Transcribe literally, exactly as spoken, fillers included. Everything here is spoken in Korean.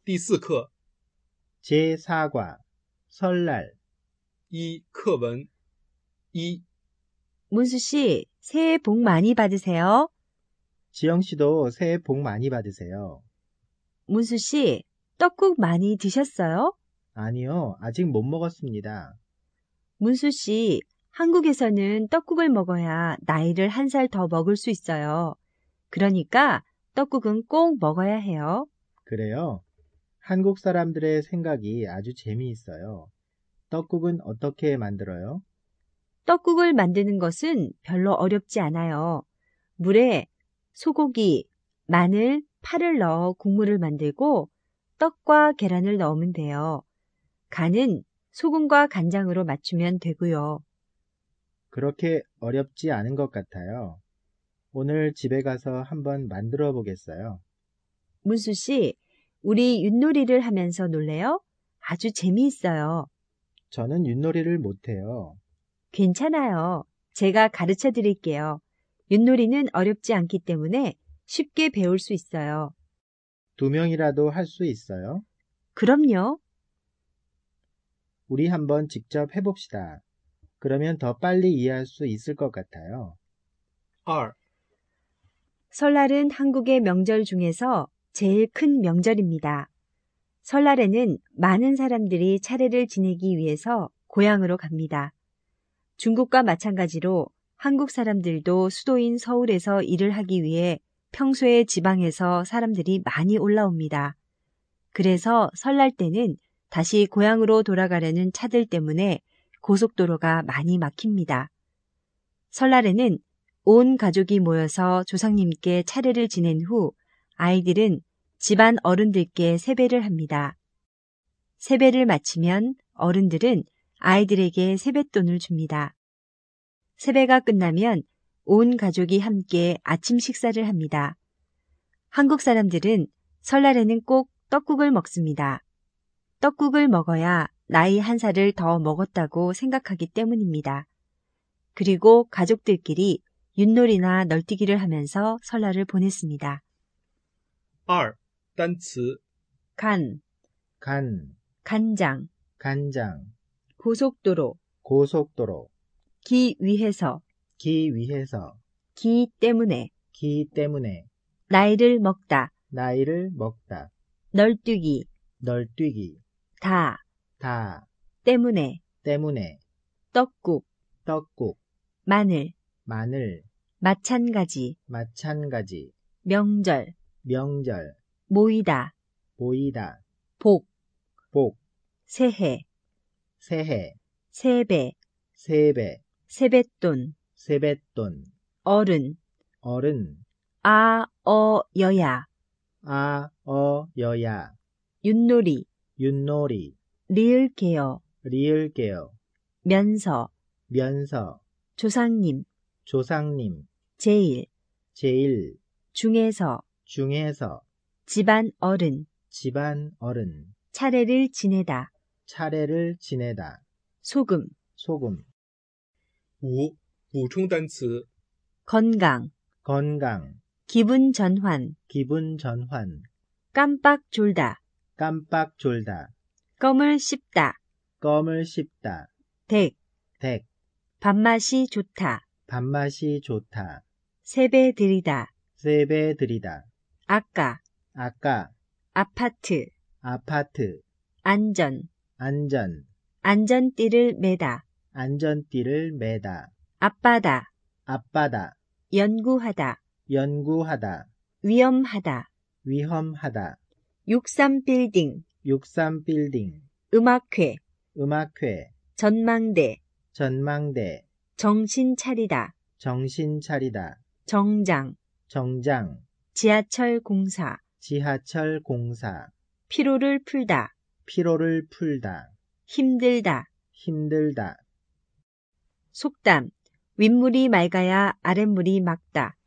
第四课 제사 과 설날 一课文一 문수 씨, 새해 복 많이 받으세요. 지영 씨도 새해 복 많이 받으세요. 문수 씨, 떡국 많이 드셨어요? 아니요, 아직 못 먹었습니다. 문수 씨, 한국에서는 떡국을 먹어야 나이를 한 살 더 먹을 수 있어요. 그러니까 떡국은 꼭 먹어야 해요. 그래요? 한국 사람들의 생각이 아주 재미있어요. 떡국은 어떻게 만들어요? 떡국을 만드는 것은 별로 어렵지 않아요. 물에 소고기, 마늘, 파를 넣어 국물을 만들고 떡과 계란을 넣으면 돼요. 간은 소금과 간장으로 맞추면 되고요. 그렇게 어렵지 않은 것 같아요. 오늘 집에 가서 한번 만들어 보겠어요. 문수 씨, 우리 윷놀이를 하면서 놀래요? 아주 재미있어요. 저는 윷놀이를 못해요. 괜찮아요. 제가 가르쳐 드릴게요. 윷놀이는 어렵지 않기 때문에 쉽게 배울 수 있어요. 두 명이라도 할 수 있어요? 그럼요. 우리 한번 직접 해봅시다. 그러면 더 빨리 이해할 수 있을 것 같아요. 二 설날은 한국의 명절 중에서 제일 큰 명절입니다. 설날에는 많은 사람들이 차례를 지내기 위해서 고향으로 갑니다. 중국과 마찬가지로 한국 사람들도 수도인 서울에서 일을 하기 위해 평소에 지방에서 사람들이 많이 올라옵니다. 그래서 설날 때는 다시 고향으로 돌아가려는 차들 때문에 고속도로가 많이 막힙니다. 설날에는 온 가족이 모여서 조상님께 차례를 지낸 후 아이들은 집안 어른들께 세배를 합니다. 세배를 마치면 어른들은 아이들에게 세뱃돈을 줍니다. 세배가 끝나면 온 가족이 함께 아침 식사를 합니다. 한국 사람들은 설날에는 꼭 떡국을 먹습니다. 떡국을 먹어야 나이 한 살을 더 먹었다고 생각하기 때문입니다. 그리고 가족들끼리 윷놀이나 널뛰기를 하면서 설날을 보냈습니다. 二单词 간, 간, 간장, 간장, 고속도로, 고속도로, 기 위해서, 기 위해서, 기 때문에, 기 때문에, 나이를 먹다, 나이를 먹다, 널뛰기, 널뛰기, 다, 다, 때문에, 때문에, 떡국, 떡국, 마늘, 마늘, 마찬가지, 마찬가지, 명절, 명절, 모이다, 보이다, 복, 복, 새해, 새해, 세배, 세배, 세뱃돈, 세뱃돈, 어른, 어른, 아, 어, 여야, 아, 어, 여야, 윷놀이, 윷놀이, 리을개어, 리을개어, 면서, 면서, 조상님, 조상님, 제일, 제일, 중에서, 중에서, 집안 어른, 집안 어른, 차례를 지내다, 차례를 지내다, 소금, 소금, 五补充单词 건강, 건강, 기분 전환, 기분 전환, 깜빡 졸다, 깜빡 졸다, 껌을 씹다, 껌을 씹다, 댁, 댁, 밥맛이 좋다, 밥맛이 좋다, 세배 드리다, 세배 드리다, 아까, 아까, 아파트, 아파트, 안전, 안전, 안전띠를 매다, 안전띠를 매다, 앞바다, 앞바다, 연구하다, 연구하다, 위험하다, 위험하다, 육삼빌딩, 육삼 빌딩, 음악회, 음악회, 전망대, 전망대, 정신 차리다, 정신 차리다, 정장, 정장, 지하철 공사, 지하철 공사, 피로를 풀다, 피로를 풀다, 힘들다, 힘들다, 속담, 윗물이 맑아야 아랫물이 맑다.